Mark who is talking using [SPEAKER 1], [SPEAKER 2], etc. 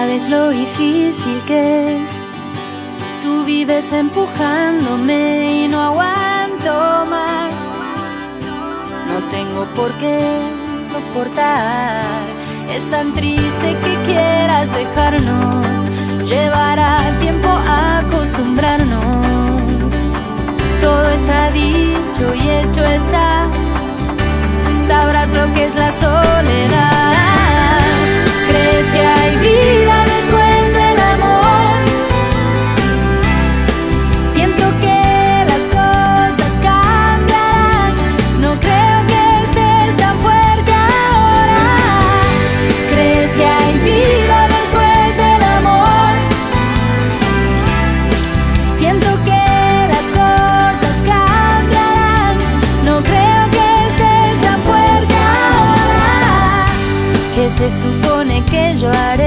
[SPEAKER 1] sabes lo difícil que es. Tú vives empujándome y no aguanto más. No tengo por qué soportar. Es tan triste que quieras dejarnos. Llevará tiempo a acostumbrarnos. Todo está dicho y hecho está. Sabrás lo que es la soledad. ¿Crees que hay vida después del amor? Siento que las cosas cambiarán. No creo que estés tan fuerte ahora. ¿Crees que hay vida después del amor? Siento que las cosas cambiarán. No creo que estés tan fuerte ahora. ¿Qué se supone que yo haré?